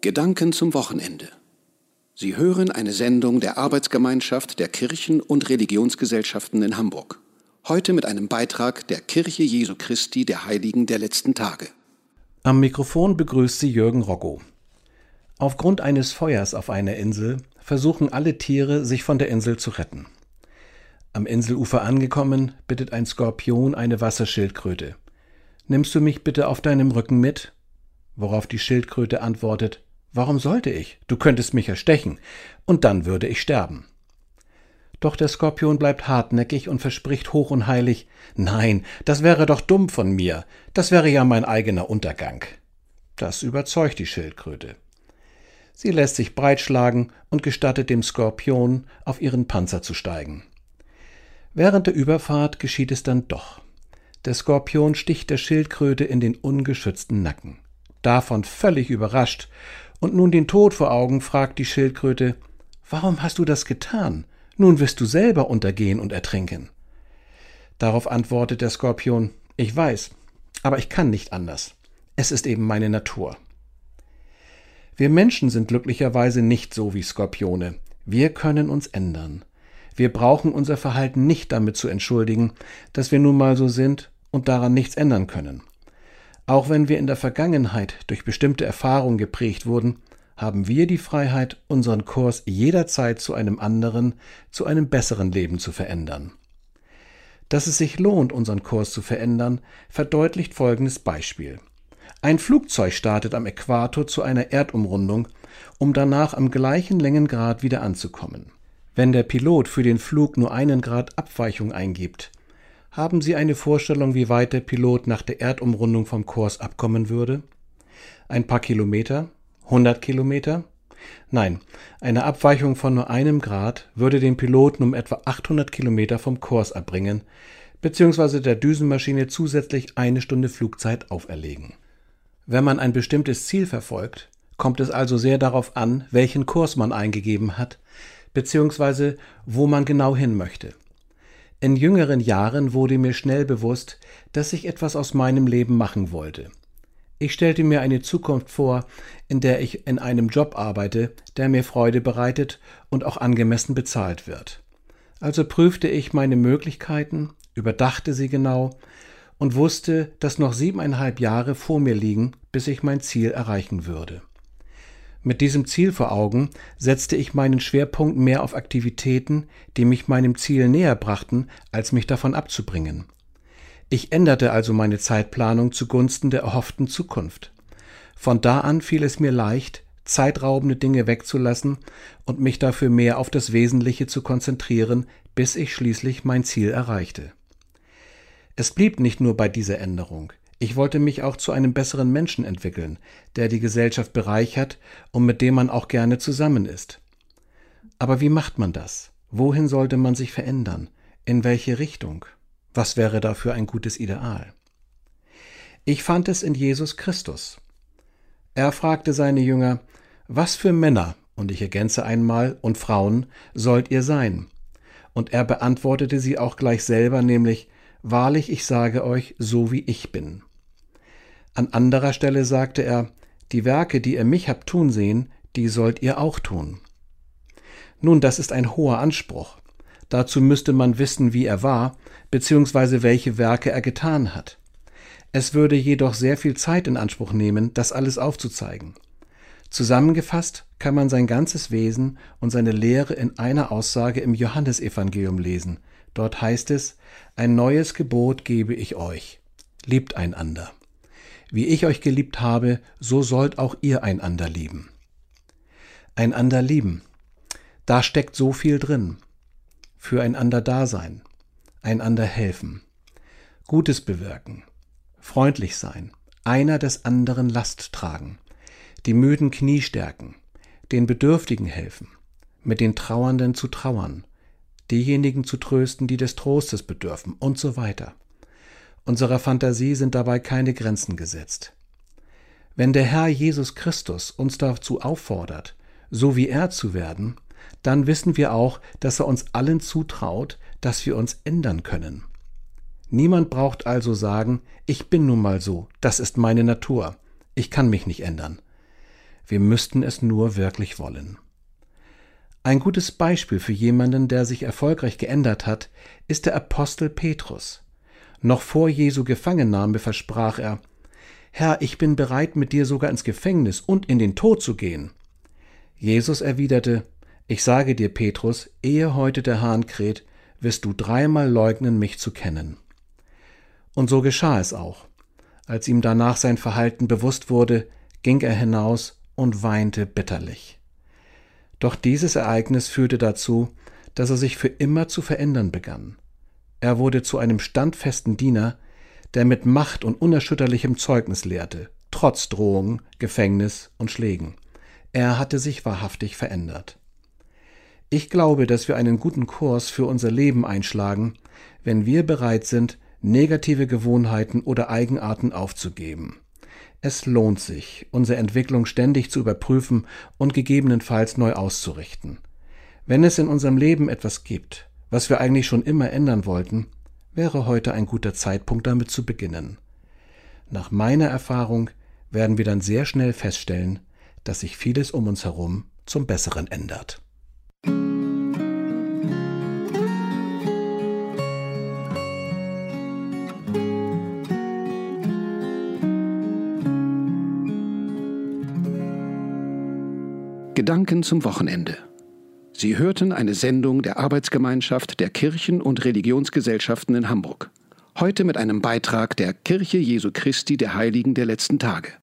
Gedanken zum Wochenende. Sie hören eine Sendung der Arbeitsgemeinschaft der Kirchen- und Religionsgesellschaften in Hamburg. Heute mit einem Beitrag der Kirche Jesu Christi der Heiligen der letzten Tage. Am Mikrofon begrüßt sie Jürgen Roggo. Aufgrund eines Feuers auf einer Insel versuchen alle Tiere, sich von der Insel zu retten. Am Inselufer angekommen, bittet ein Skorpion eine Wasserschildkröte: »Nimmst du mich bitte auf deinem Rücken mit?« Worauf die Schildkröte antwortet: »Warum sollte ich? Du könntest mich erstechen, und dann würde ich sterben.« Doch der Skorpion bleibt hartnäckig und verspricht hoch und heilig: »Nein, das wäre doch dumm von mir, das wäre ja mein eigener Untergang.« Das überzeugt die Schildkröte. Sie lässt sich breitschlagen und gestattet dem Skorpion, auf ihren Panzer zu steigen. Während der Überfahrt geschieht es dann doch. Der Skorpion sticht der Schildkröte in den ungeschützten Nacken. Davon völlig überrascht und nun den Tod vor Augen, fragt die Schildkröte: »Warum hast du das getan? Nun wirst du selber untergehen und ertrinken.« Darauf antwortet der Skorpion: »Ich weiß, aber ich kann nicht anders. Es ist eben meine Natur.« Wir Menschen sind glücklicherweise nicht so wie Skorpione. Wir können uns ändern. Wir brauchen unser Verhalten nicht damit zu entschuldigen, dass wir nun mal so sind und daran nichts ändern können. Auch wenn wir in der Vergangenheit durch bestimmte Erfahrungen geprägt wurden, haben wir die Freiheit, unseren Kurs jederzeit zu einem anderen, zu einem besseren Leben zu verändern. Dass es sich lohnt, unseren Kurs zu verändern, verdeutlicht folgendes Beispiel. Ein Flugzeug startet am Äquator zu einer Erdumrundung, um danach am gleichen Längengrad wieder anzukommen. Wenn der Pilot für den Flug nur 1 Grad Abweichung eingibt, haben Sie eine Vorstellung, wie weit der Pilot nach der Erdumrundung vom Kurs abkommen würde? Ein paar Kilometer? 100 Kilometer? Nein, eine Abweichung von nur 1 Grad würde den Piloten um etwa 800 Kilometer vom Kurs abbringen, beziehungsweise der Düsenmaschine zusätzlich 1 Stunde Flugzeit auferlegen. Wenn man ein bestimmtes Ziel verfolgt, kommt es also sehr darauf an, welchen Kurs man eingegeben hat, beziehungsweise wo man genau hin möchte. In jüngeren Jahren wurde mir schnell bewusst, dass ich etwas aus meinem Leben machen wollte. Ich stellte mir eine Zukunft vor, in der ich in einem Job arbeite, der mir Freude bereitet und auch angemessen bezahlt wird. Also prüfte ich meine Möglichkeiten, überdachte sie genau und wusste, dass noch 7,5 Jahre vor mir liegen, bis ich mein Ziel erreichen würde. Mit diesem Ziel vor Augen setzte ich meinen Schwerpunkt mehr auf Aktivitäten, die mich meinem Ziel näher brachten, als mich davon abzubringen. Ich änderte also meine Zeitplanung zugunsten der erhofften Zukunft. Von da an fiel es mir leicht, zeitraubende Dinge wegzulassen und mich dafür mehr auf das Wesentliche zu konzentrieren, bis ich schließlich mein Ziel erreichte. Es blieb nicht nur bei dieser Änderung. Ich wollte mich auch zu einem besseren Menschen entwickeln, der die Gesellschaft bereichert und mit dem man auch gerne zusammen ist. Aber wie macht man das? Wohin sollte man sich verändern? In welche Richtung? Was wäre dafür ein gutes Ideal? Ich fand es in Jesus Christus. Er fragte seine Jünger: »Was für Männer«, und ich ergänze einmal, »und Frauen sollt ihr sein?« Und er beantwortete sie auch gleich selber, nämlich: »Wahrlich, ich sage euch, so wie ich bin.« An anderer Stelle sagte er: »Die Werke, die ihr mich habt tun sehen, die sollt ihr auch tun.« Nun, das ist ein hoher Anspruch. Dazu müsste man wissen, wie er war, beziehungsweise welche Werke er getan hat. Es würde jedoch sehr viel Zeit in Anspruch nehmen, das alles aufzuzeigen. Zusammengefasst kann man sein ganzes Wesen und seine Lehre in einer Aussage im Johannesevangelium lesen. Dort heißt es: »Ein neues Gebot gebe ich euch: Liebt einander. Wie ich euch geliebt habe, so sollt auch ihr einander lieben.« Einander lieben. Da steckt so viel drin. Füreinander da sein, einander helfen, Gutes bewirken, freundlich sein, einer des anderen Last tragen, die müden Knie stärken, den Bedürftigen helfen, mit den Trauernden zu trauern, diejenigen zu trösten, die des Trostes bedürfen und so weiter. Unserer Fantasie sind dabei keine Grenzen gesetzt. Wenn der Herr Jesus Christus uns dazu auffordert, so wie er zu werden, dann wissen wir auch, dass er uns allen zutraut, dass wir uns ändern können. Niemand braucht also sagen: Ich bin nun mal so, das ist meine Natur, ich kann mich nicht ändern. Wir müssten es nur wirklich wollen. Ein gutes Beispiel für jemanden, der sich erfolgreich geändert hat, ist der Apostel Petrus. Noch vor Jesu Gefangennahme versprach er: »Herr, ich bin bereit, mit dir sogar ins Gefängnis und in den Tod zu gehen.« Jesus erwiderte: »Ich sage dir, Petrus, ehe heute der Hahn kräht, wirst du 3-mal leugnen, mich zu kennen.« Und so geschah es auch. Als ihm danach sein Verhalten bewusst wurde, ging er hinaus und weinte bitterlich. Doch dieses Ereignis führte dazu, dass er sich für immer zu verändern begann. Er wurde zu einem standfesten Diener, der mit Macht und unerschütterlichem Zeugnis lehrte, trotz Drohungen, Gefängnis und Schlägen. Er hatte sich wahrhaftig verändert. Ich glaube, dass wir einen guten Kurs für unser Leben einschlagen, wenn wir bereit sind, negative Gewohnheiten oder Eigenarten aufzugeben. Es lohnt sich, unsere Entwicklung ständig zu überprüfen und gegebenenfalls neu auszurichten. Wenn es in unserem Leben etwas gibt, was wir eigentlich schon immer ändern wollten, wäre heute ein guter Zeitpunkt, damit zu beginnen. Nach meiner Erfahrung werden wir dann sehr schnell feststellen, dass sich vieles um uns herum zum Besseren ändert. Gedanken zum Wochenende. Sie hörten eine Sendung der Arbeitsgemeinschaft der Kirchen- und Religionsgesellschaften in Hamburg. Heute mit einem Beitrag der Kirche Jesu Christi der Heiligen der letzten Tage.